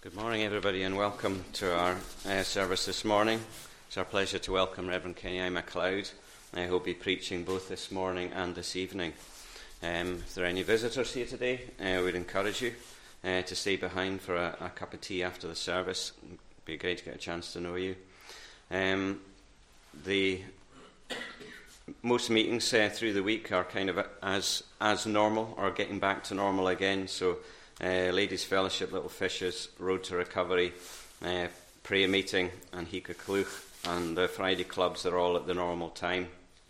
Good morning, everybody, and welcome to our service this morning. It's our pleasure to welcome Reverend Kenny I. MacLeod, who'll be preaching both this morning and this evening. If there are any visitors here today, we'd encourage you to stay behind for a cup of tea after the service. It'd be great to get a chance to know you. Most meetings through the week are kind of as normal, or getting back to normal again. So Ladies' Fellowship, Little Fishes, Road to Recovery, prayer meeting, and Hika Clwch, and the Friday clubs are all at the normal time.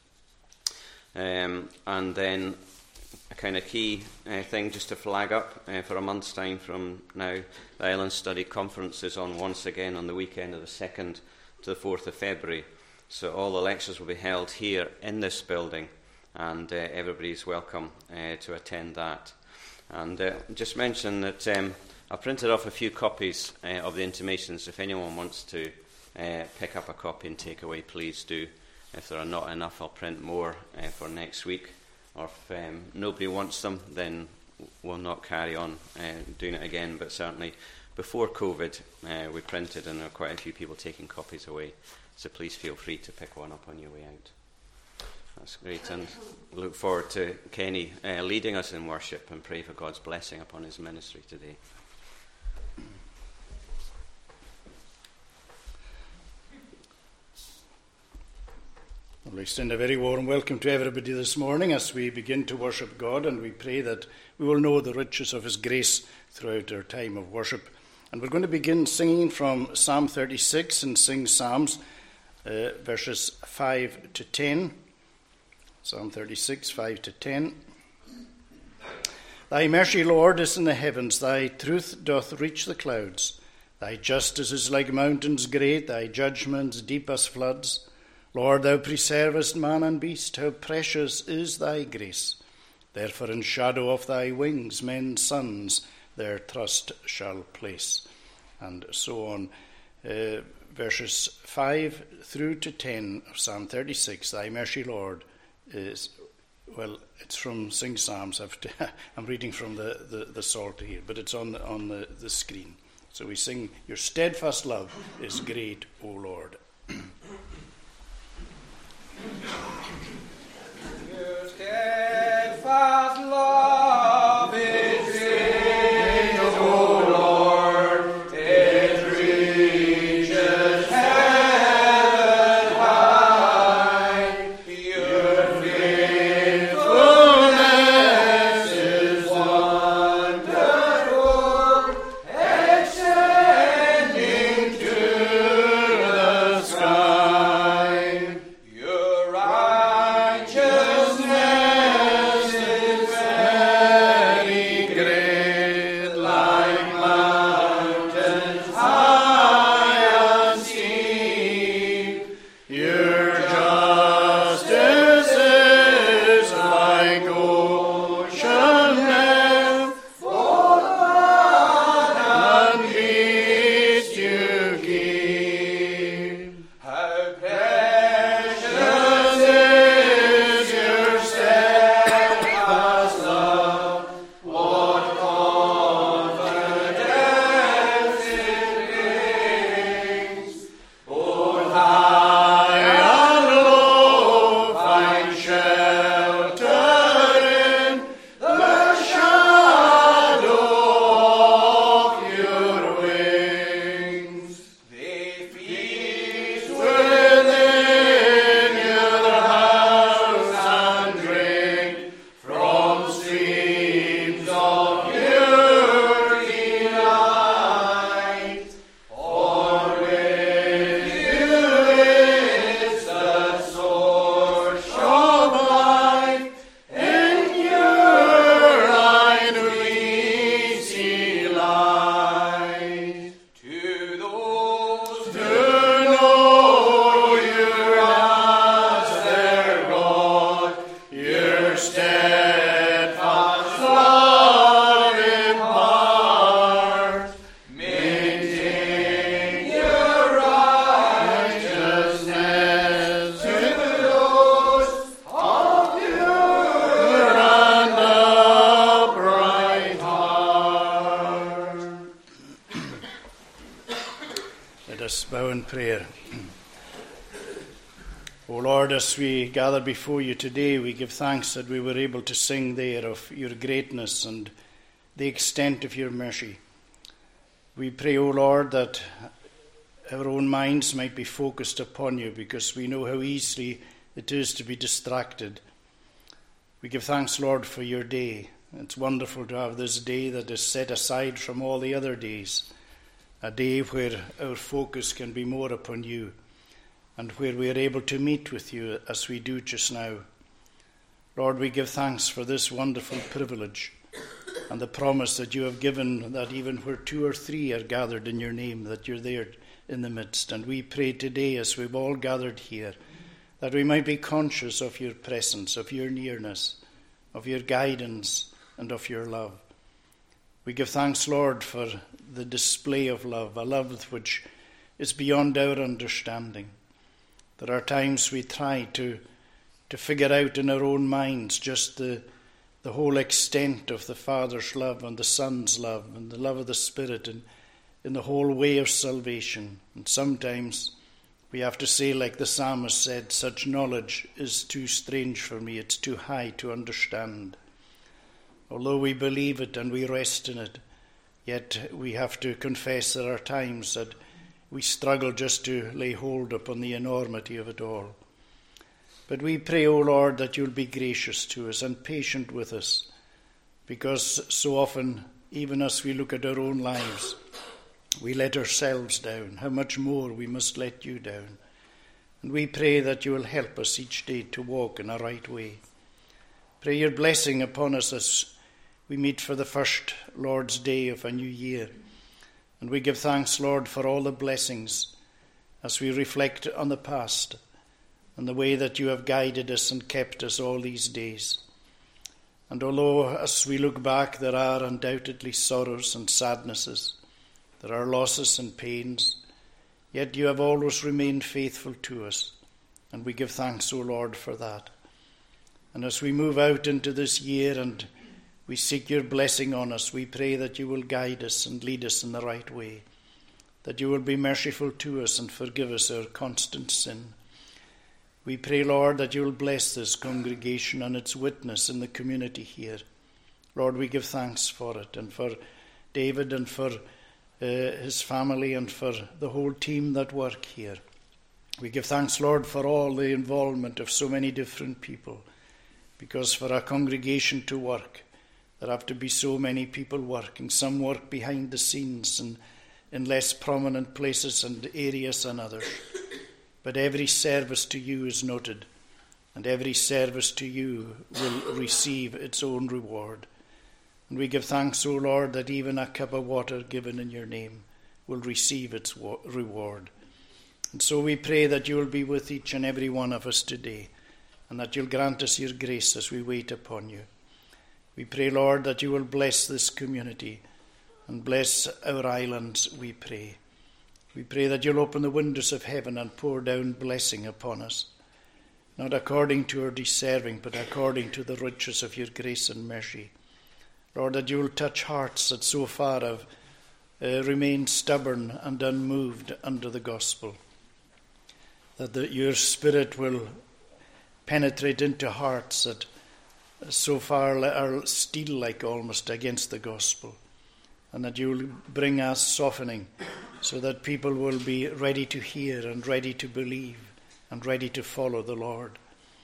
And then a kind of key thing just to flag up for a month's time from now, the Island Study Conference is on once again on the weekend of the 2nd to the 4th of February. So all the lectures will be held here in this building, and everybody's welcome to attend that. And just mention that I printed off a few copies of the intimations. If anyone wants to pick up a copy and take away, please do. If there are not enough, I'll print more for next week. Or if nobody wants them, then we'll not carry on doing it again. But certainly before COVID, we printed, and there are quite a few people taking copies away. So please feel free to pick one up on your way out. That's great, and we look forward to Kenny leading us in worship, and pray for God's blessing upon his ministry today. Well, we extend a very warm welcome to everybody this morning as we begin to worship God, and we pray that we will know the riches of his grace throughout our time of worship. And we're going to begin singing from Psalm 36 and sing Psalms verses 5 to 10. Psalm 36, 5 to 10. Thy mercy, Lord, is in the heavens, thy truth doth reach the clouds. Thy justice is like mountains great, thy judgments deep as floods. Lord, thou preservest man and beast, how precious is thy grace. Therefore in shadow of thy wings men's sons their trust shall place. And so on. Verses 5 through to 10 of Psalm 36, Thy mercy, Lord, is, well, it's from Sing Psalms. I'm reading from the Psalter here, but it's on the screen. So we sing, Your steadfast love is great, O Lord. Your steadfast love is great, O Lord. It reaches heaven high. Your faithfulness is wonderful, extending to the sky. Let us bow in prayer. O Lord, as we gather before you today, we give thanks that we were able to sing there of your greatness and the extent of your mercy. We pray, O Lord, that our own minds might be focused upon you, because we know how easily it is to be distracted. We give thanks, Lord, for your day. It's wonderful to have this day that is set aside from all the other days, a day where our focus can be more upon you and where we are able to meet with you as we do just now. Lord, we give thanks for this wonderful privilege and the promise that you have given, that even where 2 or 3 are gathered in your name, that you're there in the midst. And we pray today, as we've all gathered here, that we might be conscious of your presence, of your nearness, of your guidance, and of your love. We give thanks, Lord, for the display of love, a love which is beyond our understanding. There are times we try to figure out in our own minds just the whole extent of the Father's love and the Son's love and the love of the Spirit and in the whole way of salvation. And sometimes we have to say, like the psalmist said, such knowledge is too strange for me, it's too high to understand. Although we believe it and we rest in it, yet we have to confess there are times that we struggle just to lay hold upon the enormity of it all. But we pray, O Lord, that you'll be gracious to us and patient with us, because so often, even as we look at our own lives, we let ourselves down. How much more we must let you down. And we pray that you will help us each day to walk in a right way. Pray your blessing upon us as we meet for the first Lord's Day of a new year. And we give thanks, Lord, for all the blessings as we reflect on the past and the way that you have guided us and kept us all these days. And although as we look back there are undoubtedly sorrows and sadnesses, there are losses and pains, yet you have always remained faithful to us. And we give thanks, O Lord, for that. And as we move out into this year and we seek your blessing on us, we pray that you will guide us and lead us in the right way, that you will be merciful to us and forgive us our constant sin. We pray, Lord, that you will bless this congregation and its witness in the community here. Lord, we give thanks for it, and for David and for his family and for the whole team that work here. We give thanks, Lord, for all the involvement of so many different people, because for our congregation to work, there have to be so many people working. Some work behind the scenes and in less prominent places and areas than others. But every service to you is noted, and every service to you will receive its own reward. And we give thanks, O Lord, that even a cup of water given in your name will receive its reward. And so we pray that you will be with each and every one of us today, and that you'll grant us your grace as we wait upon you. We pray, Lord, that you will bless this community and bless our islands, we pray. We pray that you'll open the windows of heaven and pour down blessing upon us, not according to our deserving, but according to the riches of your grace and mercy. Lord, that you will touch hearts that so far have remained stubborn and unmoved under the gospel, that your Spirit will penetrate into hearts that so far are steel-like almost against the gospel, and that you will bring us softening so that people will be ready to hear and ready to believe and ready to follow the Lord.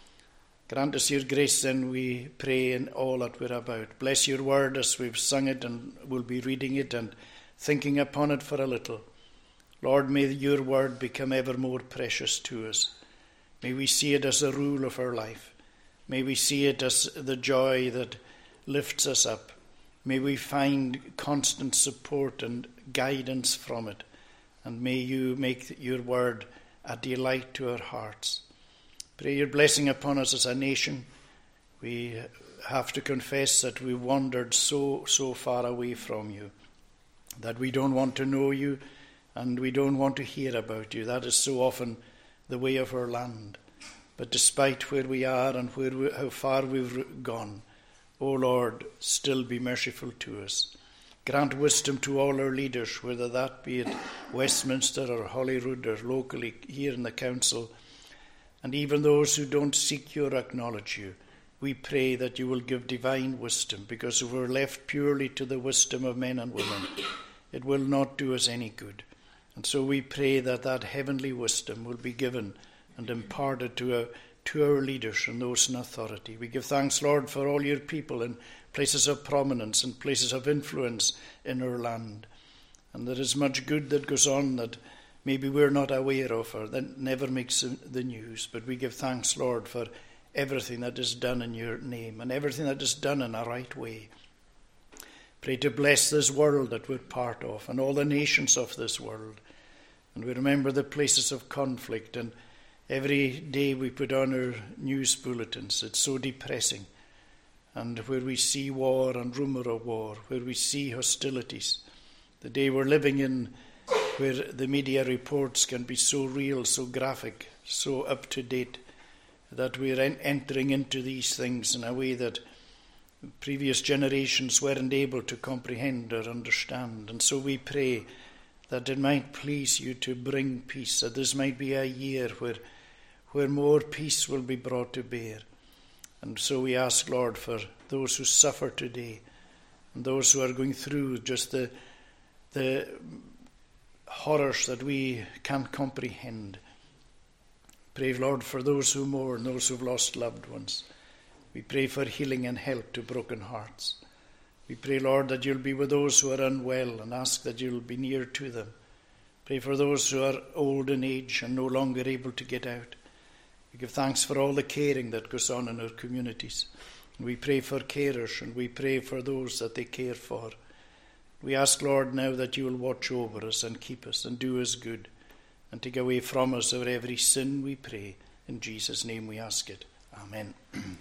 Grant us your grace, then, we pray, in all that we're about. Bless your word as we've sung it and will be reading it and thinking upon it for a little. Lord, may your word become ever more precious to us. May we see it as a rule of our life. May we see it as the joy that lifts us up. May we find constant support and guidance from it. And may you make your word a delight to our hearts. Pray your blessing upon us as a nation. We have to confess that we wandered so far away from you, that we don't want to know you and we don't want to hear about you. That is so often the way of our land. But despite where we are and how far we've gone, O Lord, still be merciful to us. Grant wisdom to all our leaders, whether that be at Westminster or Holyrood or locally here in the council, and even those who don't seek you or acknowledge you. We pray that you will give divine wisdom, because if we're left purely to the wisdom of men and women, it will not do us any good. And so we pray that that heavenly wisdom will be given and imparted to our leaders and those in authority. We give thanks, Lord, for all your people in places of prominence and places of influence in our land. And there is much good that goes on that maybe we're not aware of, or that never makes the news. But we give thanks, Lord, for everything that is done in your name and everything that is done in a right way. Pray to bless this world that we're part of and all the nations of this world. And we remember the places of conflict, and every day we put on our news bulletins. It's so depressing. And where we see war and rumour of war, where we see hostilities, the day we're living in, where the media reports can be so real, so graphic, so up to date, that we're entering into these things in a way that previous generations weren't able to comprehend or understand. And so we pray that it might please you to bring peace, that this might be a year where more peace will be brought to bear. And so we ask, Lord, for those who suffer today and those who are going through just the horrors that we can't comprehend. Pray, Lord, for those who mourn, those who've lost loved ones. We pray for healing and help to broken hearts. We pray, Lord, that you'll be with those who are unwell and ask that you'll be near to them. Pray for those who are old in age and no longer able to get out. We give thanks for all the caring that goes on in our communities. And we pray for carers, and we pray for those that they care for. We ask, Lord, now that you will watch over us and keep us and do us good and take away from us our every sin, we pray. In Jesus' name we ask it. Amen.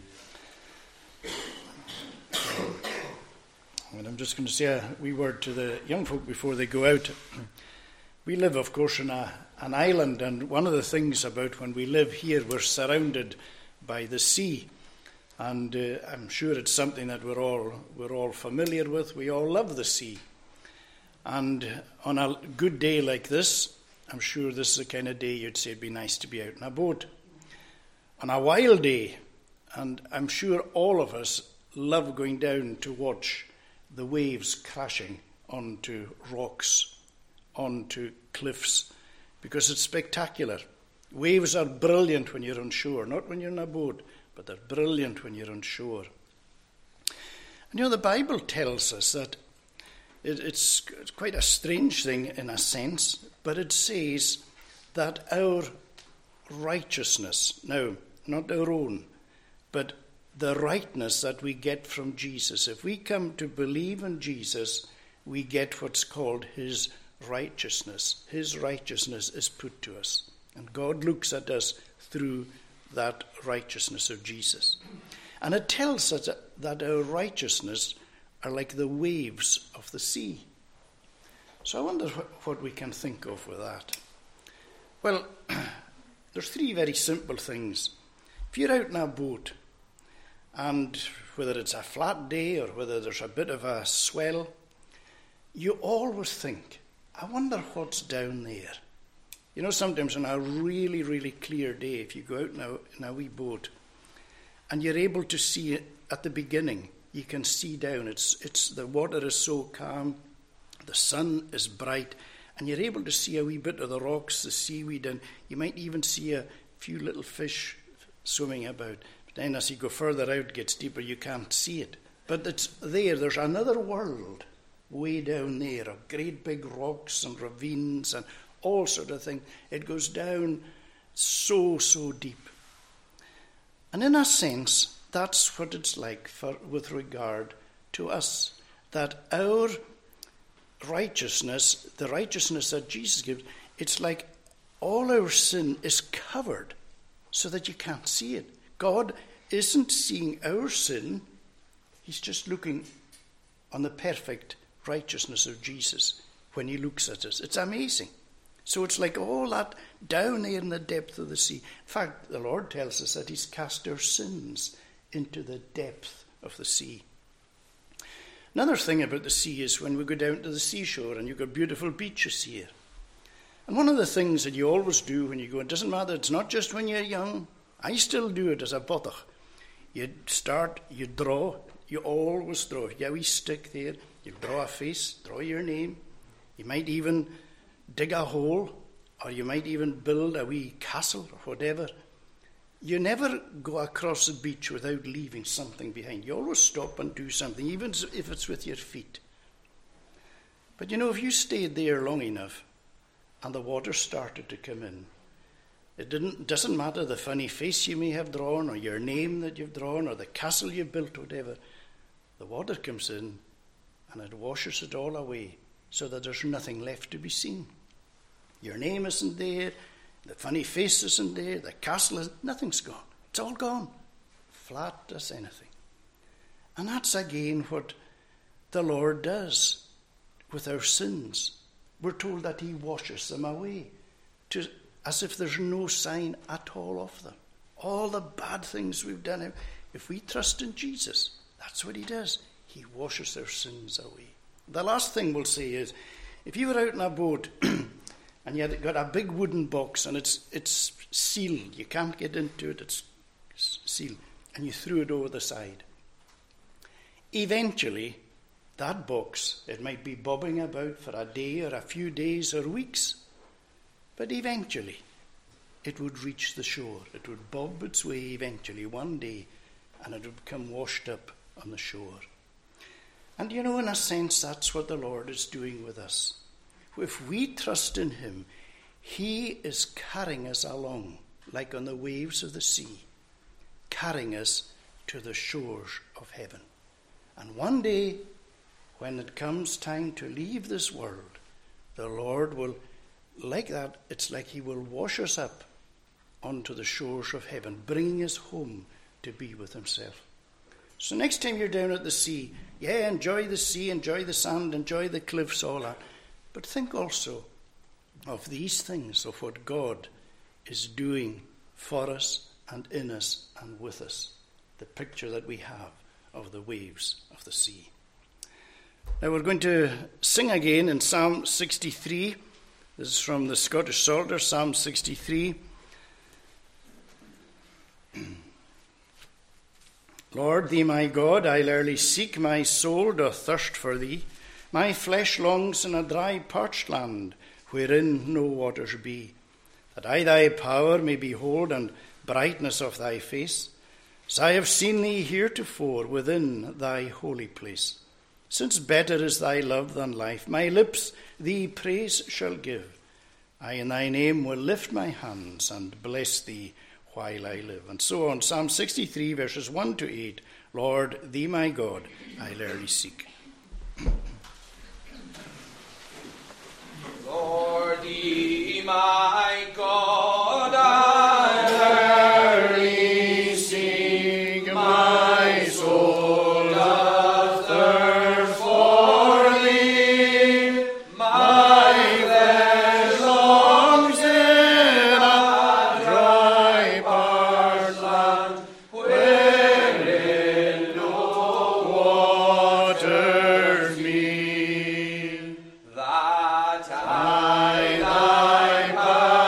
And I'm just going to say a wee word to the young folk before they go out. We live, of course, in an island, and one of the things about when we live here, we're surrounded by the sea. And I'm sure it's something that we're all familiar with. We all love the sea. And on a good day like this, I'm sure this is the kind of day you'd say it'd be nice to be out in a boat. On a wild day, and I'm sure all of us love going down to watch the waves crashing onto rocks, onto cliffs, because it's spectacular. Waves are brilliant when you're on shore, not when you're in a boat, but they're brilliant when you're on shore. And the Bible tells us that it's quite a strange thing in a sense, but it says that our righteousness, now, not our own, but the rightness that we get from Jesus. If we come to believe in Jesus, we get what's called his righteousness. His righteousness is put to us. And God looks at us through that righteousness of Jesus. And it tells us that our righteousness are like the waves of the sea. So I wonder what we can think of with that. Well, there's three very simple things. If you're out in a boat, and whether it's a flat day or whether there's a bit of a swell, you always think, I wonder what's down there. Sometimes on a really, really clear day, if you go out in a wee boat, and you're able to see it at the beginning, you can see down. It's the water is so calm, the sun is bright, and you're able to see a wee bit of the rocks, the seaweed, and you might even see a few little fish swimming about. Then as you go further out, it gets deeper, you can't see it. But it's there. There's another world way down there of great big rocks and ravines and all sort of thing. It goes down so deep. And in a sense, that's what it's like with regard to us. That our righteousness, the righteousness that Jesus gives, it's like all our sin is covered so that you can't see it. God isn't seeing our sin. He's just looking on the perfect righteousness of Jesus when he looks at us. It's amazing. So it's like all that down there in the depth of the sea. In fact, the Lord tells us that he's cast our sins into the depth of the sea. Another thing about the sea is when we go down to the seashore and you've got beautiful beaches here. And one of the things that you always do when you go, it doesn't matter, it's not just when you're young. I still do it as a botach. You start, you draw, you always draw. You have a wee stick there, you draw a face, draw your name. You might even dig a hole, or you might even build a wee castle or whatever. You never go across the beach without leaving something behind. You always stop and do something, even if it's with your feet. But you know, if you stayed there long enough and the water started to come in, it doesn't matter the funny face you may have drawn or your name that you've drawn or the castle you built, whatever. The water comes in and it washes it all away so that there's nothing left to be seen. Your name isn't there. The funny face isn't there, the castle nothing's gone. It's all gone. Flat as anything. And that's again what the Lord does with our sins. We're told that he washes them away, as if there's no sign at all of them. All the bad things we've done, if we trust in Jesus, that's what he does. He washes our sins away. The last thing we'll say is, if you were out in a boat and you had got a big wooden box and it's sealed, you can't get into it, it's sealed, and you threw it over the side. Eventually, that box, it might be bobbing about for a day or a few days or weeks, but eventually it would reach the shore. It would bob its way eventually one day, and it would become washed up on the shore. And you know, in a sense, that's what the Lord is doing with us. If we trust in him, he is carrying us along, like on the waves of the sea, carrying us to the shores of heaven. And one day, when it comes time to leave this world, the Lord will, like that, it's like he will wash us up onto the shores of heaven, bringing us home to be with himself. So next time you're down at the sea, enjoy the sea, enjoy the sand, enjoy the cliffs, all that. But think also of these things, of what God is doing for us and in us and with us. The picture that we have of the waves of the sea. Now we're going to sing again in Psalm 63. This is from the Scottish Psalter, Psalm 63. Lord, thee my God, I'll early seek, my soul doth thirst for thee. My flesh longs in a dry parched land, wherein no waters be, that I thy power may behold and brightness of thy face, as I have seen thee heretofore within thy holy place. Since better is thy love than life, my lips thee praise shall give. I in thy name will lift my hands and bless thee while I live. And so on, Psalm 63, verses 1 to 8. Lord, thee my God, I'll early seek. Lord, thee my God, I'll early seek. My soul doth thirst for thee. My flesh longs in a dry parched land, wherein no waters be. That I thy power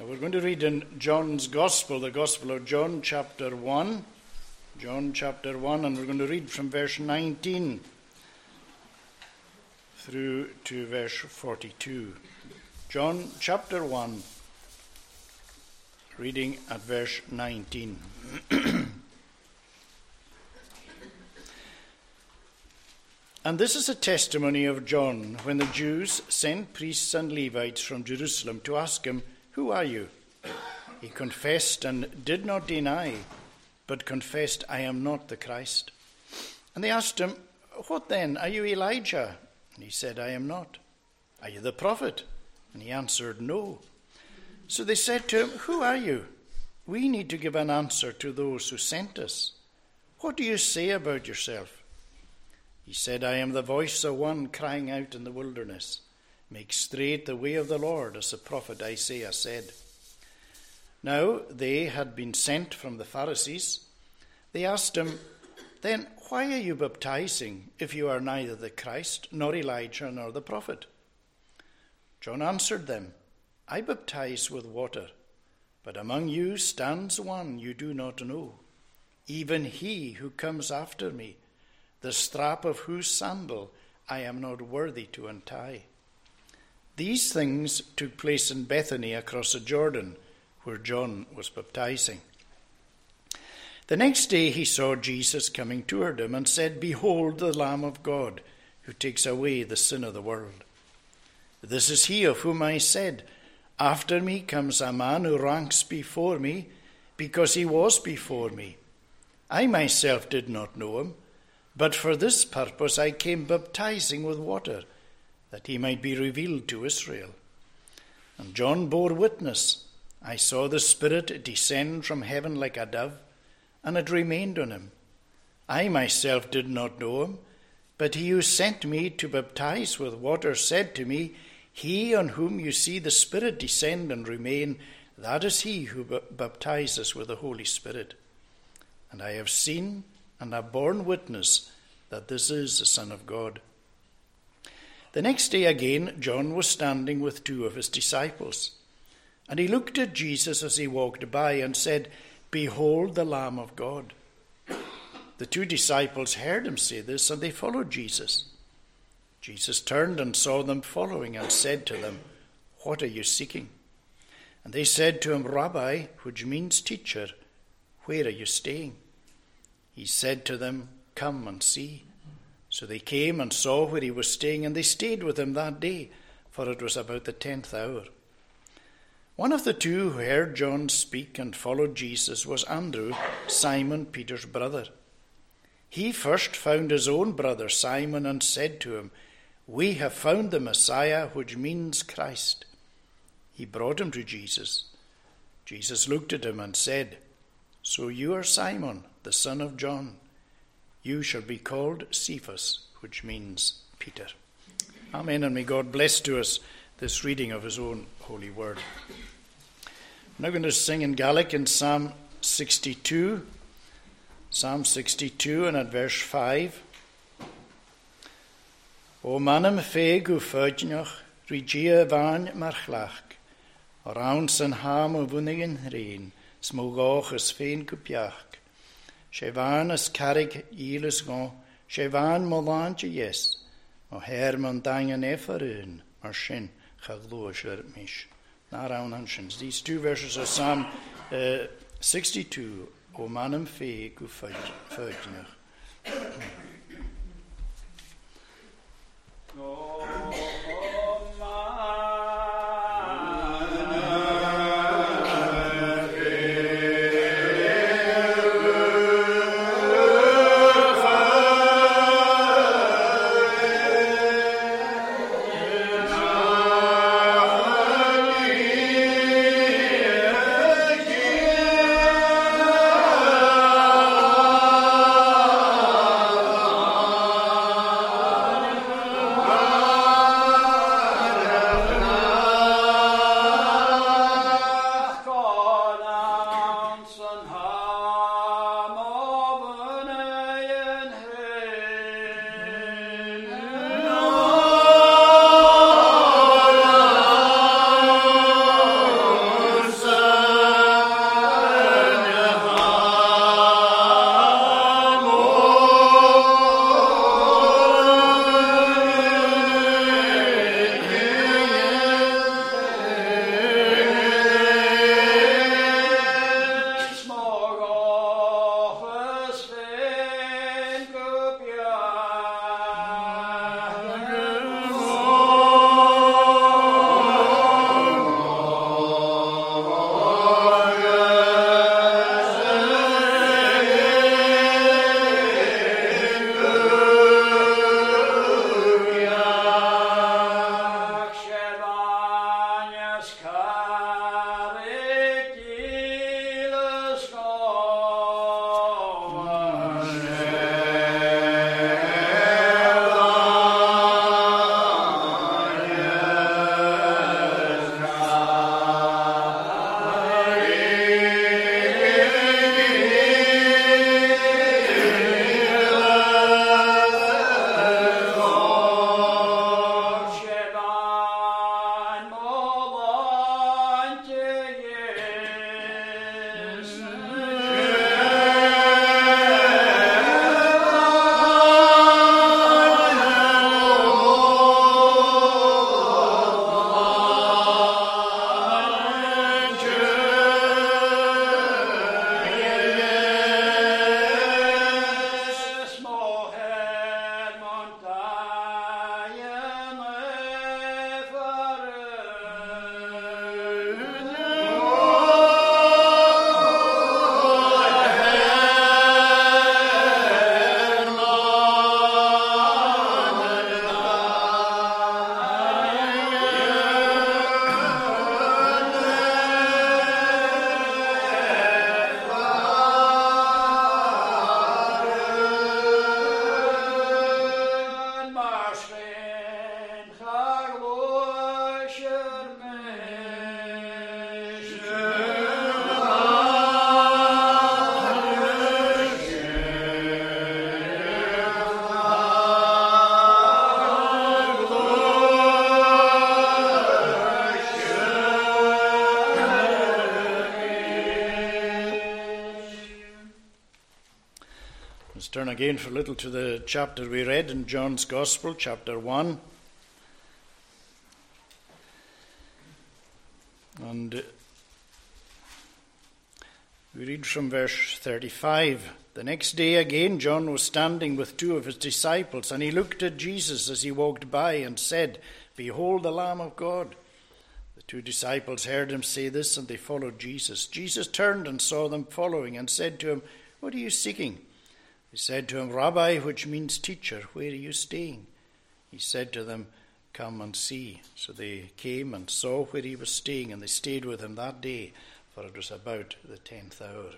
We're going to read in John's Gospel, the Gospel of John, chapter 1. John chapter 1, and we're going to read from verse 19 through to verse 42. John chapter 1, reading at verse 19. And this is a testimony of John when the Jews sent priests and Levites from Jerusalem to ask him, "Who are you?" He confessed and did not deny, but confessed, "I am not the Christ." And they asked him, "What then? Are you Elijah?" And he said, "I am not." "Are you the prophet?" And he answered, "No." So they said to him, "Who are you? We need to give an answer to those who sent us. What do you say about yourself?" He said, "I am the voice of one crying out in the wilderness, 'Make straight the way of the Lord,' as the prophet Isaiah said." Now they had been sent from the Pharisees. They asked him, "Then why are you baptizing if you are neither the Christ, nor Elijah, nor the prophet?" John answered them, "I baptize with water, but among you stands one you do not know, even he who comes after me, the strap of whose sandal I am not worthy to untie." These things took place in Bethany across the Jordan, where John was baptizing. The next day he saw Jesus coming toward him and said, "Behold the Lamb of God, who takes away the sin of the world. This is he of whom I said, 'After me comes a man who ranks before me, because he was before me.' I myself did not know him, but for this purpose I came baptizing with water, that he might be revealed to Israel." And John bore witness, "I saw the Spirit descend from heaven like a dove, and it remained on him. I myself did not know him, but he who sent me to baptize with water said to me, 'He on whom you see the Spirit descend and remain, that is he who baptizes with the Holy Spirit.' And I have seen and have borne witness that this is the Son of God." The next day again, John was standing with two of his disciples. And he looked at Jesus as he walked by and said, "Behold the Lamb of God." The two disciples heard him say this, and they followed Jesus. Jesus turned and saw them following and said to them, "What are you seeking?" And they said to him, "Rabbi," which means teacher, "where are you staying?" He said to them, "Come and see." So they came and saw where he was staying, and they stayed with him that day, for it was about the 10th hour. One of the two who heard John speak and followed Jesus was Andrew, Simon Peter's brother. He first found his own brother Simon and said to him, "We have found the Messiah," which means Christ. He brought him to Jesus. Jesus looked at him and said, "So you are Simon, the son of John. You shall be called Cephas," which means Peter. Amen, and may God bless to us this reading of his own holy word. I'm now going to sing in Gaelic in Psalm 62. Psalm 62 and at verse 5. O manam fe gu fudnach, rigia van marchlach, around san ham o vunigen rein, smogach as fein gupiach. She van as carrig ilis gon, she van molantje yes, o herman dangen eferun, mar shin chagloosher mish. These two verses of Psalm 62. O manam fe gu fudnach. Let's turn again for a little to the chapter we read in John's Gospel, chapter 1. And we read from verse 35. The next day again John was standing with two of his disciples, and he looked at Jesus as he walked by and said, "Behold the Lamb of God." The two disciples heard him say this, and they followed Jesus. Jesus turned and saw them following and said to him, "What are you seeking?" They said to him, "Rabbi," which means teacher, "where are you staying?" He said to them, "Come and see." So they came and saw where he was staying, and they stayed with him that day, for it was about the 10th hour.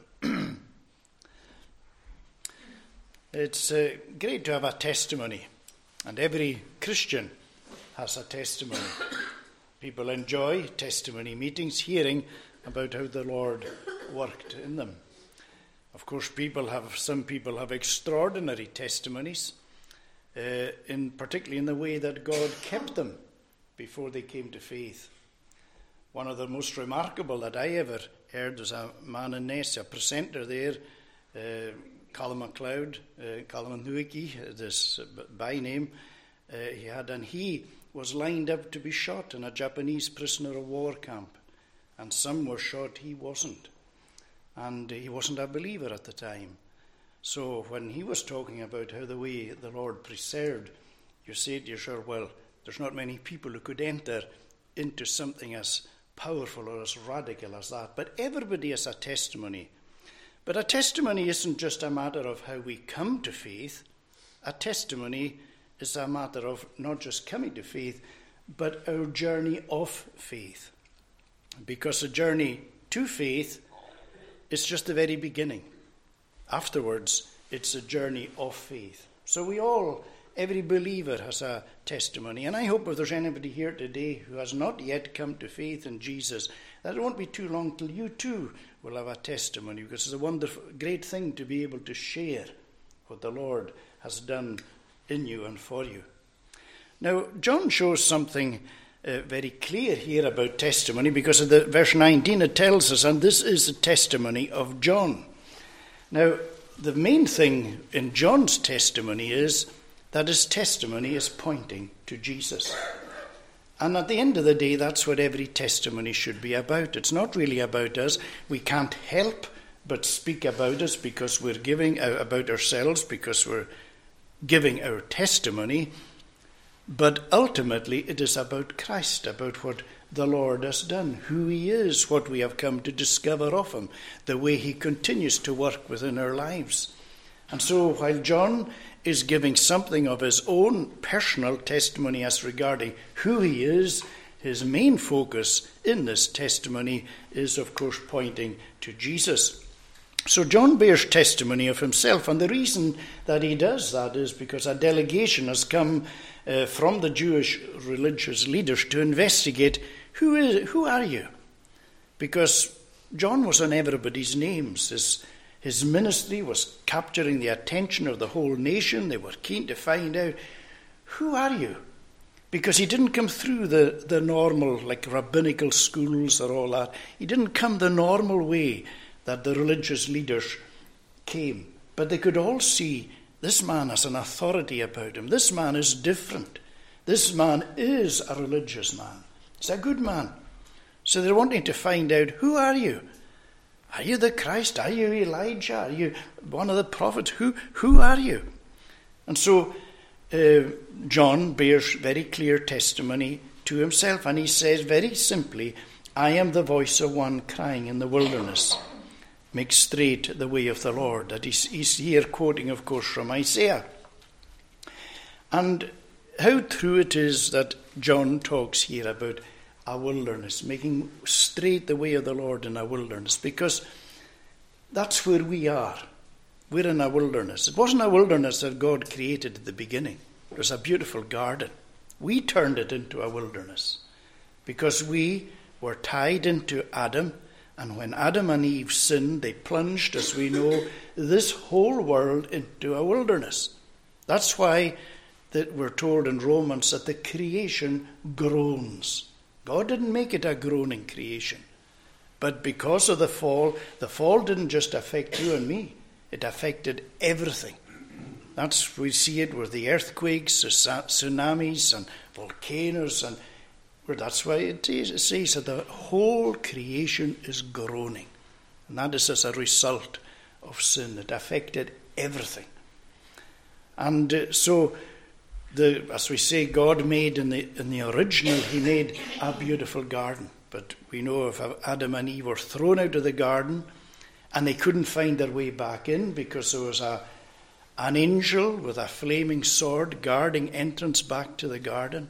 It's great to have a testimony, and every Christian has a testimony. People enjoy testimony meetings, hearing about how the Lord worked in them. Of course, some people have extraordinary testimonies, particularly in the way that God kept them before they came to faith. One of the most remarkable that I ever heard was a man in Ness, a presenter there, Colin MacLeod, Colin Nuiki, this by name he had, and he was lined up to be shot in a Japanese prisoner of war camp, and some were shot, he wasn't. And he wasn't a believer at the time. So when he was talking about how the way the Lord preserved, you say to yourself, well, there's not many people who could enter into something as powerful or as radical as that. But everybody has a testimony. But a testimony isn't just a matter of how we come to faith. A testimony is a matter of not just coming to faith, but our journey of faith. Because a journey to faith is just the very beginning. Afterwards, it's a journey of faith. So every believer has a testimony. And I hope if there's anybody here today who has not yet come to faith in Jesus, that it won't be too long till you too will have a testimony, because it's a wonderful, great thing to be able to share what the Lord has done in you and for you. Now, John shows something very clear here about testimony, because of verse 19 it tells us, and this is the testimony of John. Now, the main thing in John's testimony is that his testimony is pointing to Jesus. And at the end of the day, that's what every testimony should be about. It's not really about us. We can't help but speak about us because we're giving about ourselves, because we're giving our testimony. But ultimately, it is about Christ, about what the Lord has done, who he is, what we have come to discover of him, the way he continues to work within our lives. And so while John is giving something of his own personal testimony as regarding who he is, his main focus in this testimony is, of course, pointing to Jesus. So John bears testimony of himself, and the reason that he does that is because a delegation has come from the Jewish religious leaders to investigate who are you? Because John was on everybody's names. His ministry was capturing the attention of the whole nation. They were keen to find out, who are you? Because he didn't come through the normal, like rabbinical schools or all that. He didn't come the normal way that the religious leaders came. But they could all see this man has an authority about him. This man is different. This man is a religious man. He's a good man. So they're wanting to find out, who are you? Are you the Christ? Are you Elijah? Are you one of the prophets? Who are you? And so John bears very clear testimony to himself, and he says very simply, I am the voice of one crying in the wilderness, make straight the way of the Lord. That he's here quoting, of course, from Isaiah. And how true it is that John talks here about a wilderness, making straight the way of the Lord in a wilderness, because that's where we are. We're in a wilderness. It wasn't a wilderness that God created at the beginning. It was a beautiful garden. We turned it into a wilderness because we were tied into Adam, and when Adam and Eve sinned, they plunged, as we know, this whole world into a wilderness. That's why that we're told in Romans that the creation groans. God didn't make it a groaning creation. But because of the fall didn't just affect you and me. It affected everything. We see it with the earthquakes, the tsunamis and volcanoes, and that's why it says that the whole creation is groaning. And that is as a result of sin. It affected everything. And as we say, God made in the original, he made a beautiful garden. But we know if Adam and Eve were thrown out of the garden and they couldn't find their way back in because there was an angel with a flaming sword guarding entrance back to the garden.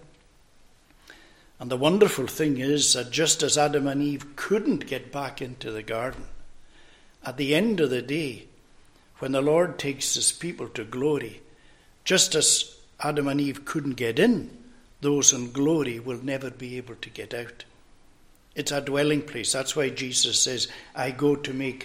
And the wonderful thing is that just as Adam and Eve couldn't get back into the garden, at the end of the day, when the Lord takes his people to glory, just as Adam and Eve couldn't get in, those in glory will never be able to get out. It's a dwelling place. That's why Jesus says, I go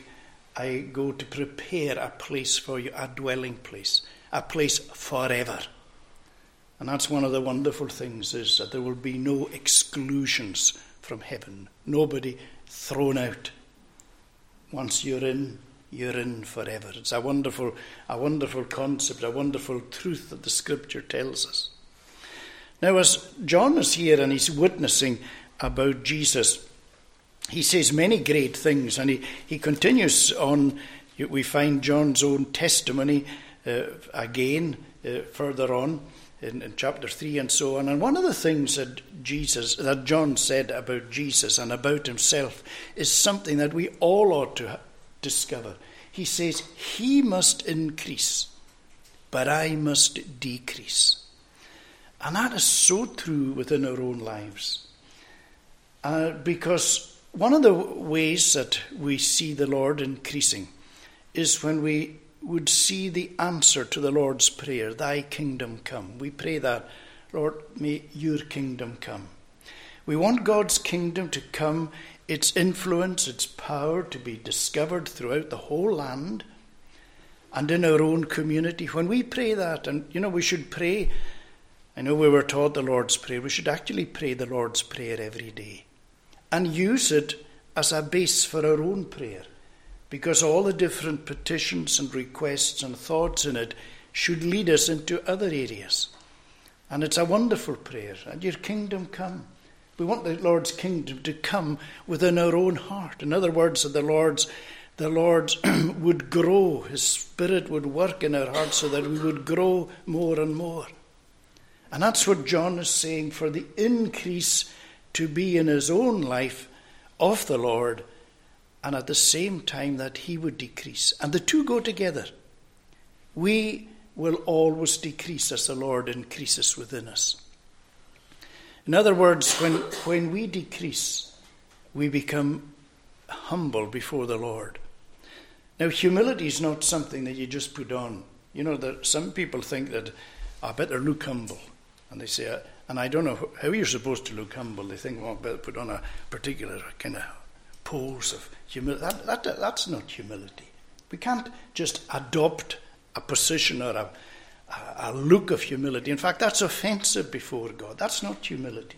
to prepare a place for you, a dwelling place, a place forever. And that's one of the wonderful things, is that there will be no exclusions from heaven. Nobody thrown out. Once you're in forever. It's a wonderful concept, a wonderful truth that the Scripture tells us. Now, as John is here and he's witnessing about Jesus, he says many great things, and he continues on. We find John's own testimony again further on in chapter 3 and so on. And one of the things that John said about Jesus and about himself is something that we all ought to discover. He says, he must increase, but I must decrease. And that is so true within our own lives. Because one of the ways that we see the Lord increasing is when we would see the answer to the Lord's Prayer, thy kingdom come. We pray that, Lord, may your kingdom come. We want God's kingdom to come, its influence, its power to be discovered throughout the whole land and in our own community. When we pray that, and we should pray, I know we were taught the Lord's Prayer, we should actually pray the Lord's Prayer every day and use it as a base for our own prayer, because all the different petitions and requests and thoughts in it should lead us into other areas. And it's a wonderful prayer. And your kingdom come. We want the Lord's kingdom to come within our own heart. In other words, that the Lord's would grow. His Spirit would work in our hearts so that we would grow more and more. And that's what John is saying, for the increase to be in his own life of the Lord, and at the same time that he would decrease. And the two go together. We will always decrease as the Lord increases within us. In other words, when we decrease, we become humble before the Lord. Now, humility is not something that you just put on. That some people think that, I better look humble. And they say, and I don't know how you're supposed to look humble. They think, well, I better put on a particular kind of pose of humility. That's not humility. We can't just adopt a position or a look of humility. In fact, that's offensive before God. That's not humility.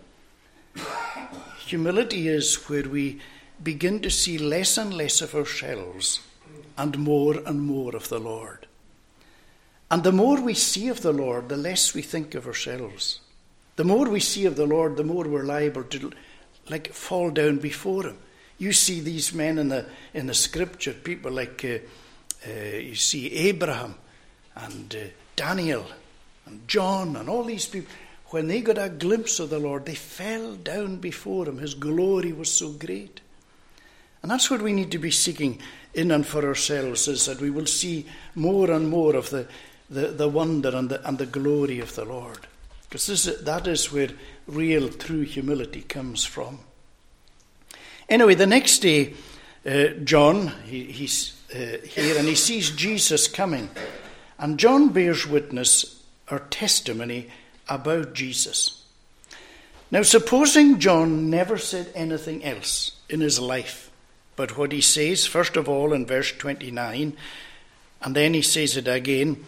Humility is where we begin to see less and less of ourselves and more of the Lord. And the more we see of the Lord, the less we think of ourselves. The more we see of the Lord, the more we're liable to fall down before him. You see these men in the Scripture, people like you see Abraham and Daniel and John and all these people. When they got a glimpse of the Lord, they fell down before him. His glory was so great. And that's what we need to be seeking in and for ourselves, is that we will see more and more of the wonder and the glory of the Lord. Because that is where real, true humility comes from. Anyway, the next day, John, he's here and he sees Jesus coming. And John bears witness or testimony about Jesus. Now, supposing John never said anything else in his life but what he says, first of all, in verse 29, and then he says it again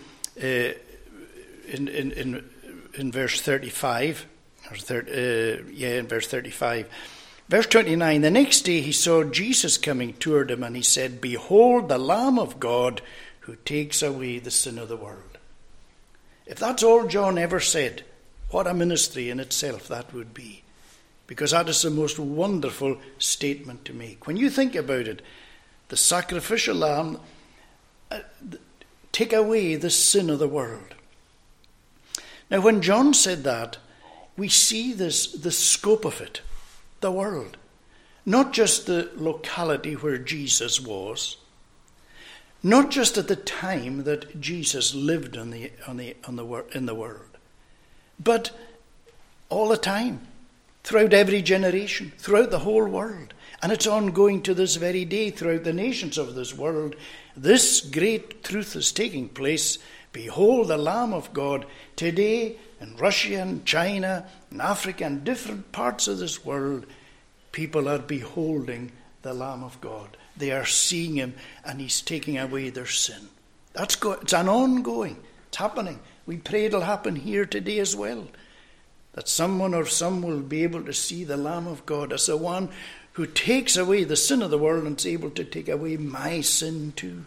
in verse 35, in verse 35. Verse 29, the next day he saw Jesus coming toward him, and he said, behold, the Lamb of God who takes away the sin of the world. If that's all John ever said, what a ministry in itself that would be. Because that is the most wonderful statement to make. When you think about it, the sacrificial lamb take away the sin of the world. Now, when John said that, we see the scope of it, the world. Not just the locality where Jesus was, not just at the time that Jesus lived in the world, but all the time, throughout every generation, throughout the whole world. And it's ongoing to this very day throughout the nations of this world. This great truth is taking place. Behold the Lamb of God. Today in Russia and China and Africa and different parts of this world, people are beholding the Lamb of God. They are seeing him, and he's taking away their sin. It's an ongoing. It's happening. We pray it'll happen here today as well. That someone or some will be able to see the Lamb of God as the one who takes away the sin of the world and is able to take away my sin too.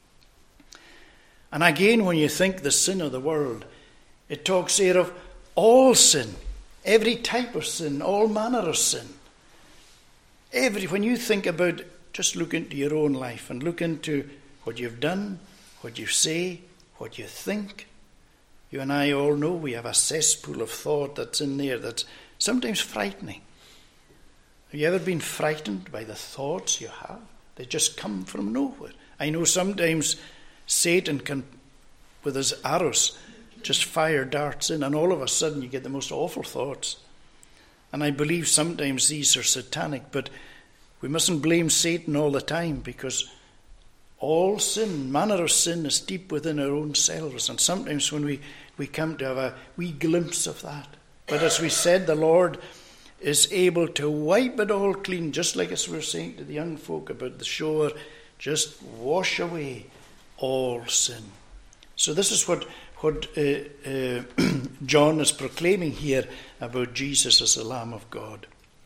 And again, when you think the sin of the world, it talks here of all sin, every type of sin, all manner of sin. When you think about, just look into your own life and look into what you've done, what you say, what you think. You and I all know we have a cesspool of thought that's in there that's sometimes frightening. Have you ever been frightened by the thoughts you have? They just come from nowhere. I know sometimes Satan can, with his arrows, just fire darts in, and all of a sudden you get the most awful thoughts. And I believe sometimes these are satanic, but we mustn't blame Satan all the time, because all sin, manner of sin, is deep within our own selves. And sometimes when we come to have a wee glimpse of that. But as we said, the Lord is able to wipe it all clean, just like as we were saying to the young folk about the shore, just wash away all sin. So this is what John is proclaiming here about Jesus as the Lamb of God.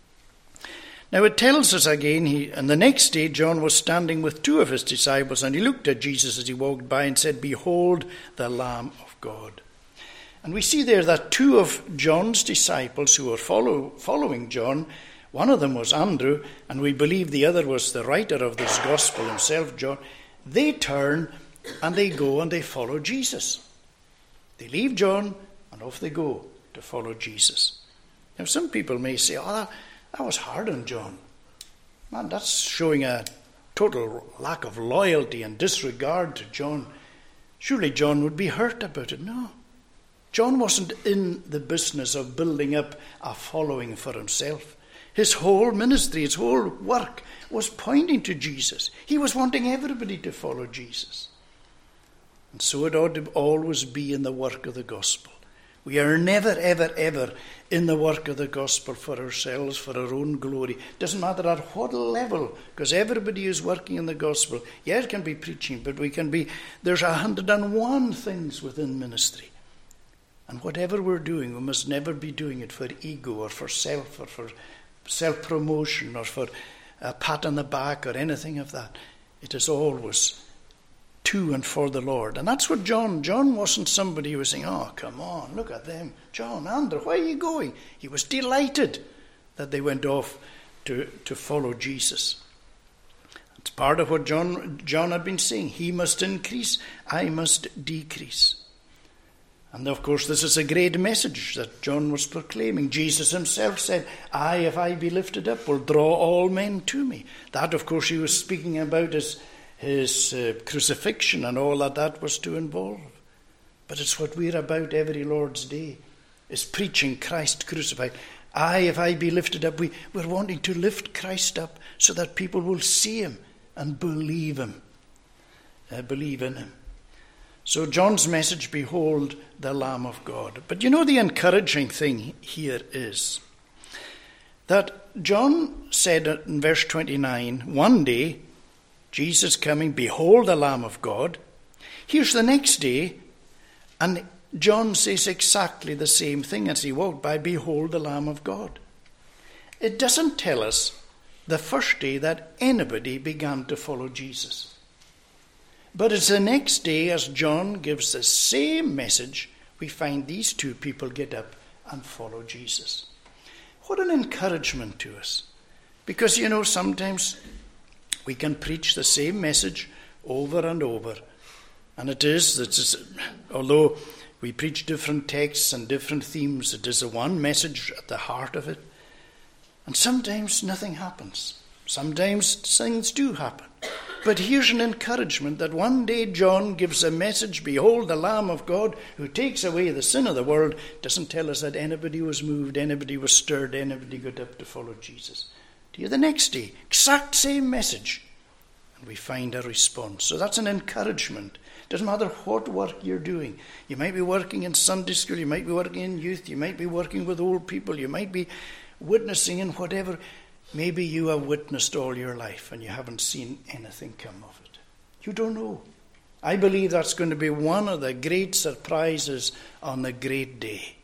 Now it tells us again, and the next day John was standing with two of his disciples, and he looked at Jesus as he walked by and said, "Behold the Lamb of God." And we see there that two of John's disciples who were following John, one of them was Andrew, and we believe the other was the writer of this gospel himself, John. They turn and they go and they follow Jesus. They leave John and off they go to follow Jesus. Now some people may say, that was hard on John. Man, that's showing a total lack of loyalty and disregard to John. Surely John would be hurt about it. No. John wasn't in the business of building up a following for himself. His whole ministry, his whole work was pointing to Jesus. He was wanting everybody to follow Jesus. And so it ought to always be in the work of the gospel. We are never, ever, ever in the work of the gospel for ourselves, for our own glory. It doesn't matter at what level, because everybody is working in the gospel. Yeah, it can be preaching, but there's 101 things within ministry. And whatever we're doing, we must never be doing it for ego or for self or for self-promotion or for a pat on the back or anything of that. It is always to and for the Lord. And that's what John wasn't somebody who was saying, "Oh, come on, look at them. John, Andrew, where are you going?" He was delighted that they went off to follow Jesus. It's part of what John had been saying. He must increase, I must decrease. And of course, this is a great message that John was proclaiming. Jesus himself said, if I be lifted up, will draw all men to me. That, of course, he was speaking about his crucifixion and all that was to involve. But it's what we're about every Lord's Day, is preaching Christ crucified. If I be lifted up, we're wanting to lift Christ up so that people will see him and believe him, believe in him. So John's message, behold the Lamb of God. But you know, the encouraging thing here is that John said in verse 29, one day, Jesus coming, behold the Lamb of God. Here's the next day, and John says exactly the same thing as he walked by, behold the Lamb of God. It doesn't tell us the first day that anybody began to follow Jesus. But it's the next day, as John gives the same message, we find these two people get up and follow Jesus. What an encouragement to us. Because, sometimes we can preach the same message over and over. And it is, although we preach different texts and different themes, it is the one message at the heart of it. And sometimes nothing happens. Sometimes things do happen. But here's an encouragement that one day John gives a message, behold the Lamb of God who takes away the sin of the world. Doesn't tell us that anybody was moved, anybody was stirred, anybody got up to follow Jesus. The next day, exact same message. And we find a response. So that's an encouragement. Doesn't matter what work you're doing. You might be working in Sunday school, you might be working in youth, you might be working with old people, you might be witnessing in whatever. Maybe you have witnessed all your life and you haven't seen anything come of it. You don't know. I believe that's going to be one of the great surprises on the great day.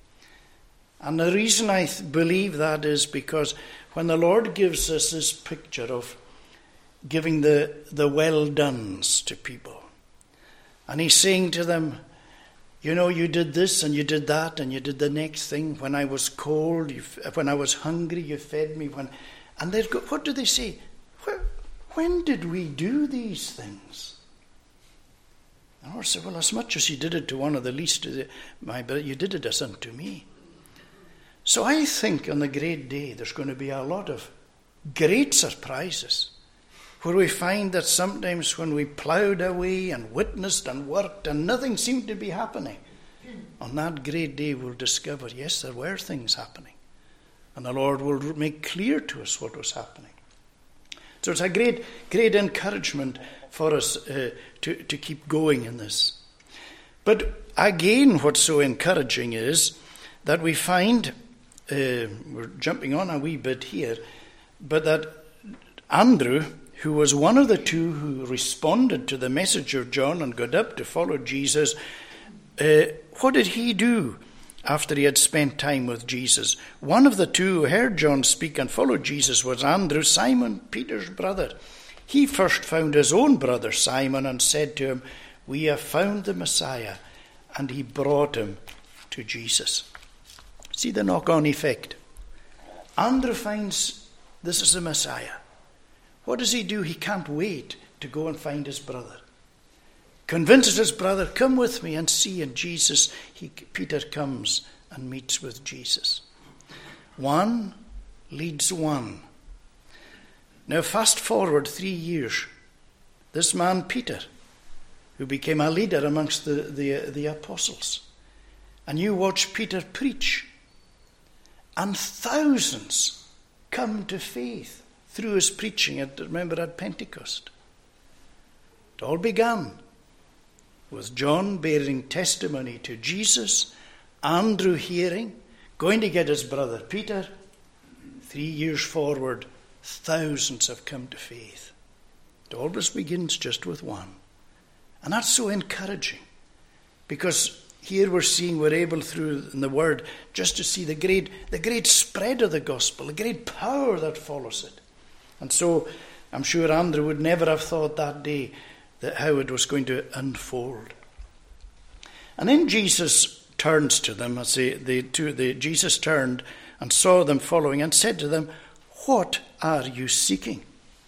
And the reason I believe that is because when the Lord gives us this picture of giving the well-dones to people, and he's saying to them, you did this and you did that and you did the next thing. When I was cold, when I was hungry, you fed me. And what do they say? When did we do these things? And I say, well, as much as you did it to one of the least of my brother, you did it as unto me. So I think on the great day there's going to be a lot of great surprises, where we find that sometimes when we ploughed away and witnessed and worked and nothing seemed to be happening, on that great day we'll discover, yes, there were things happening. And the Lord will make clear to us what was happening. So it's a great, great encouragement for us to keep going in this. But again, what's so encouraging is that we find, we're jumping on a wee bit here, but that Andrew, who was one of the two who responded to the message of John and got up to follow Jesus, what did he do after he had spent time with Jesus? One of the two who heard John speak and followed Jesus was Andrew, Simon Peter's brother. He first found his own brother Simon and said to him, we have found the Messiah, and he brought him to Jesus. See the knock-on effect. Andrew finds this is the Messiah. What does he do? He can't wait to go and find his brother. Convinces his brother, come with me and see. And Peter comes and meets with Jesus. One leads one. Now fast forward 3 years. This man Peter, who became a leader amongst the apostles. And you watch Peter preach. And thousands come to faith through his preaching at Pentecost. It all began with John bearing testimony to Jesus, Andrew hearing, going to get his brother Peter. 3 years forward, thousands have come to faith. It always begins just with one. And that's so encouraging, because here we're able through in the Word just to see the great spread of the gospel, the great power that follows it. And so I'm sure Andrew would never have thought that day that how it was going to unfold. And then Jesus turns to them. Jesus turned and saw them following and said to them, what are you seeking?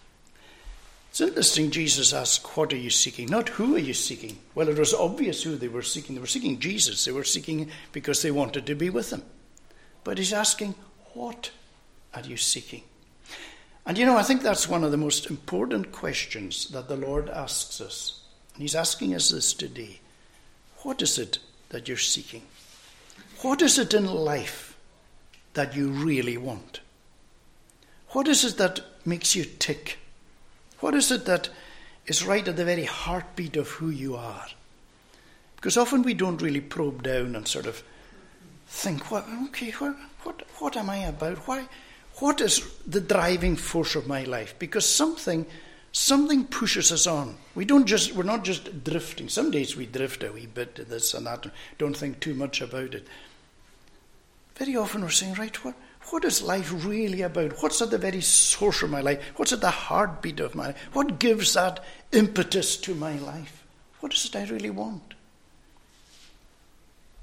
It's interesting, Jesus asked, what are you seeking? Not who are you seeking? Well, it was obvious who they were seeking. They were seeking Jesus. They were seeking because they wanted to be with him. But he's asking, what are you seeking? And I think that's one of the most important questions that the Lord asks us. And he's asking us this today. What is it that you're seeking? What is it in life that you really want? What is it that makes you tick? What is it that is right at the very heartbeat of who you are? Because often we don't really probe down and sort of think, what am I about? What is the driving force of my life? Because something pushes us on. We're not just drifting. Some days we drift a wee bit to this and that, and don't think too much about it. Very often we're saying, right, what is life really about? What's at the very source of my life? What's at the heartbeat of my life? What gives that impetus to my life? What is it I really want?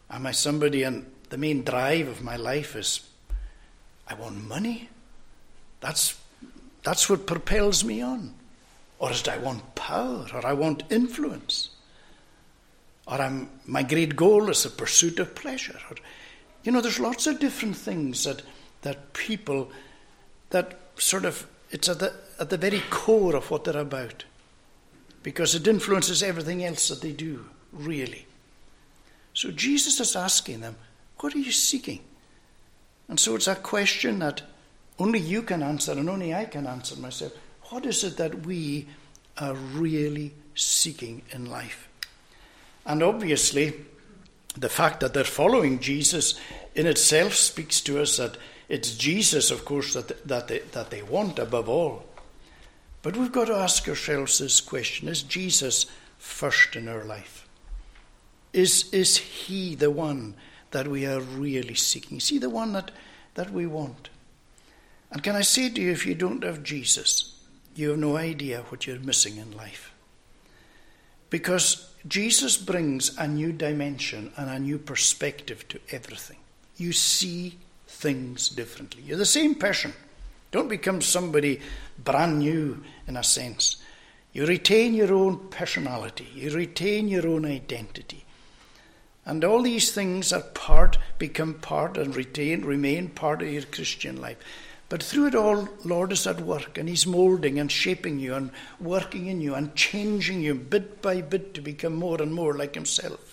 Am I somebody, and the main drive of my life is, I want money? That's what propels me on. Or is it I want power, or I want influence? Or my great goal is the pursuit of pleasure. Or, there's lots of different things that people, that sort of, it's at the very core of what they're about. Because it influences everything else that they do, really. So Jesus is asking them, what are you seeking? And so it's a question that only you can answer, and only I can answer myself. What is it that we are really seeking in life? And obviously, the fact that they're following Jesus in itself speaks to us that it's Jesus, of course, that they want above all. But we've got to ask ourselves this question: is Jesus first in our life? Is he the one that we are really seeking? Is he the one that we want? And can I say to you, if you don't have Jesus, you have no idea what you're missing in life. Because Jesus brings a new dimension and a new perspective to everything. You see things differently. You're the same person. Don't become somebody brand new in a sense. You retain your own personality. You retain your own identity. And all these things are become part and remain part of your Christian life. But through it all, Lord is at work, and he's moulding and shaping you and working in you and changing you bit by bit to become more and more like himself.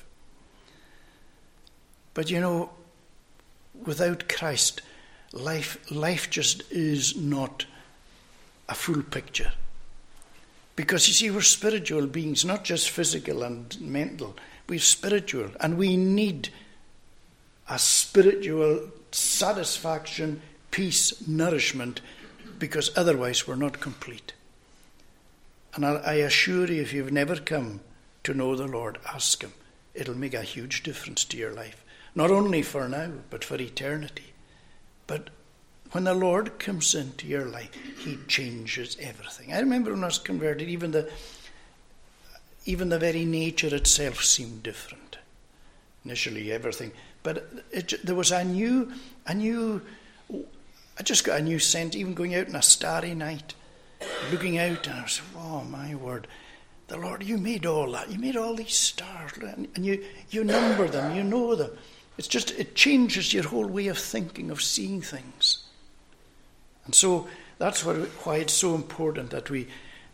But without Christ, life just is not a full picture. Because you see, we're spiritual beings, not just physical and mental. We're spiritual, and we need a spiritual satisfaction, peace, nourishment, because otherwise we're not complete. And I assure you, if you've never come to know the Lord, ask him. It'll make a huge difference to your life. Not only for now, but for eternity. But when the Lord comes into your life, he changes everything. I remember when I was converted, even the very nature itself seemed different. Initially, everything. But there was I just got a new sense, even going out on a starry night, looking out, and I was, oh my word, the Lord, you made all that. You made all these stars, and you number them, you know them. It changes your whole way of thinking, of seeing things. And so that's why it's so important that we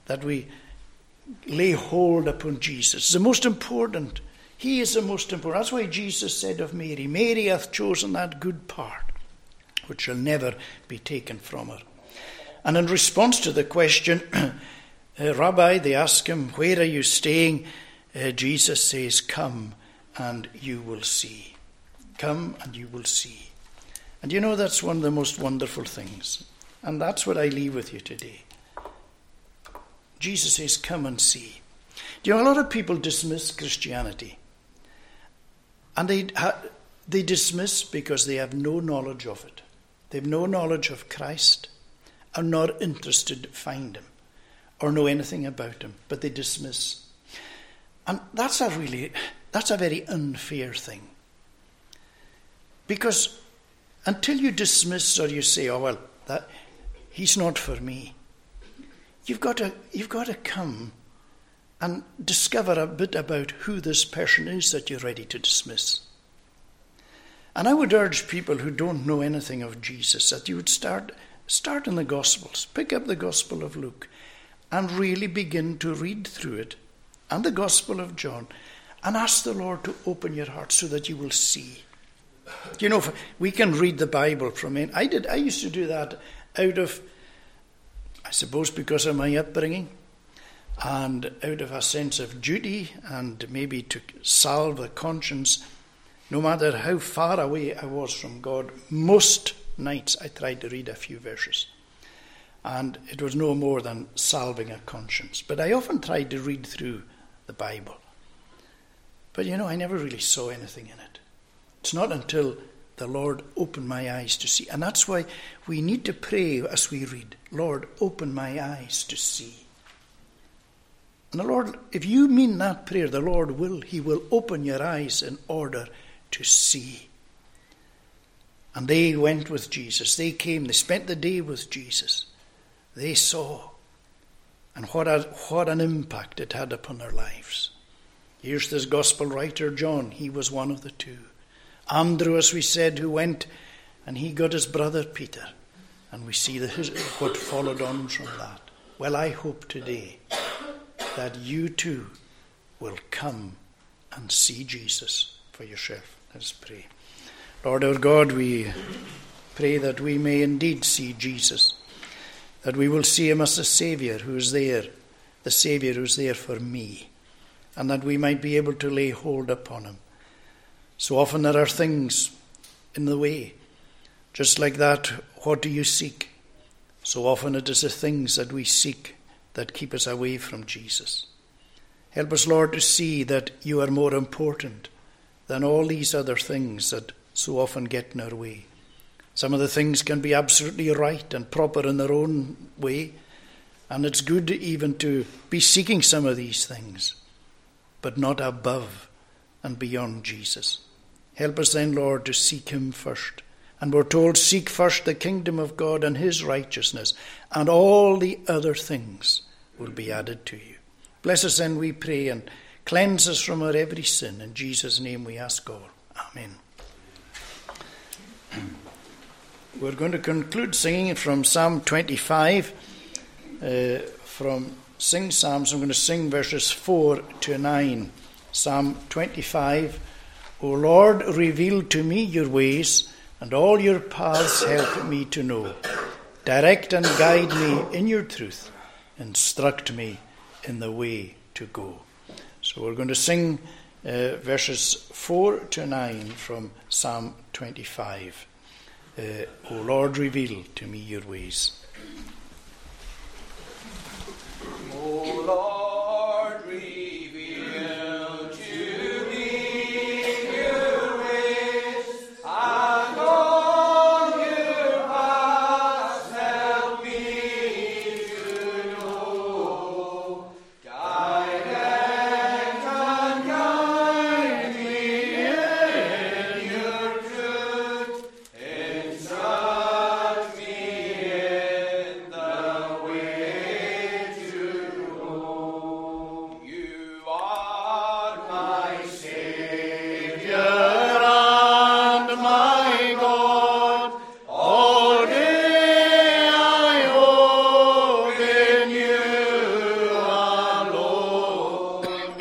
lay hold upon Jesus. It's the most important. He is the most important. That's why Jesus said of Mary, Mary hath chosen that good part, which shall never be taken from her. And in response to the question, Rabbi, they ask him, where are you staying? Jesus says, come and you will see. Come and you will see. And that's one of the most wonderful things. And that's what I leave with you today. Jesus says, come and see. A lot of people dismiss Christianity. And they dismiss because they have no knowledge of it. They have no knowledge of Christ, are not interested to find him or know anything about him, but they dismiss. And that's a very unfair thing. Because until you dismiss or you say, oh, well, he's not for me, you've got to come and discover a bit about who this person is that you're ready to dismiss. And I would urge people who don't know anything of Jesus that you would start in the Gospels, pick up the Gospel of Luke, and really begin to read through it, and the Gospel of John, and ask the Lord to open your heart so that you will see. We can read the Bible from in. I used to do that out of, I suppose, because of my upbringing, and out of a sense of duty, and maybe to salve the conscience. No matter how far away I was from God, most nights I tried to read a few verses. And it was no more than salving a conscience. But I often tried to read through the Bible. But I never really saw anything in it. It's not until the Lord opened my eyes to see. And that's why we need to pray as we read, Lord, open my eyes to see. And the Lord, if you mean that prayer, the Lord will. He will open your eyes in order to see. And they went with Jesus. They came. They spent the day with Jesus. They saw. And what an impact it had upon their lives. Here's this gospel writer, John. He was one of the two. Andrew, as we said, who went and he got his brother Peter. And we see what followed on from that. Well, I hope today that you too will come and see Jesus for yourself. Let's pray. Lord our God, we pray that we may indeed see Jesus, that we will see him as the Saviour who is there, the Saviour who is there for me, and that we might be able to lay hold upon him. So often there are things in the way. Just like that, what do you seek? So often it is the things that we seek that keep us away from Jesus. Help us, Lord, to see that you are more important than all these other things that so often get in our way. Some of the things can be absolutely right and proper in their own way, and it's good even to be seeking some of these things, but not above and beyond Jesus. Help us then, Lord, to seek him first. And we're told, seek first the kingdom of God and his righteousness, and all the other things will be added to you. Bless us then, we pray, and cleanse us from our every sin. In Jesus' name we ask all. Amen. We're going to conclude singing from Psalm 25. From Sing Psalms, I'm going to sing verses 4 to 9. Psalm 25. O Lord, reveal to me your ways, and all your paths help me to know. Direct and guide me in your truth. Instruct me in the way to go. So we're going to sing verses 4 to 9 from Psalm 25. O Lord, reveal to me your ways. O Lord, reveal to me your ways, and all your paths help me to know. Direct and guide me in your truth. Instruct me in the way to go. You are my Saviour and my God. All day I hope in you alone.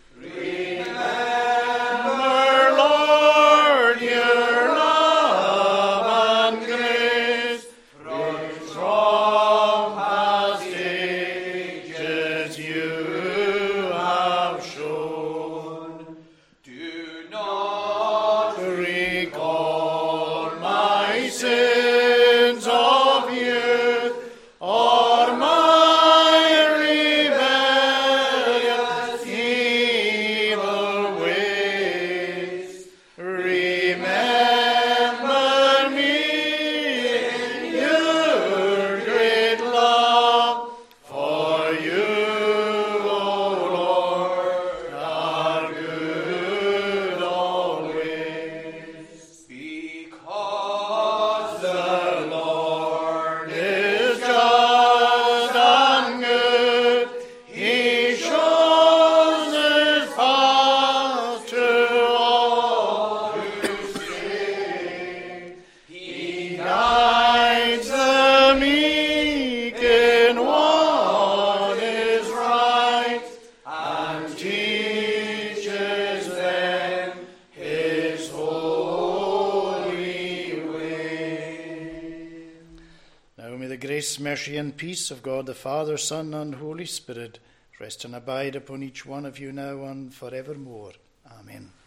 Remember, Lord, your love and grace from past ages you have shown. Do not recall my sins of youth or my rebellious evil ways. Remember me in your great love, for you, O Lord, are good always. Because the Lord is just and good, he shows his path to all who stray. He guides the meek in what is right, and teaches them his holy way. Now may the grace, mercy, and peace of God the Father, Son, and Holy Spirit rest and abide upon each one of you now and forevermore. Amen.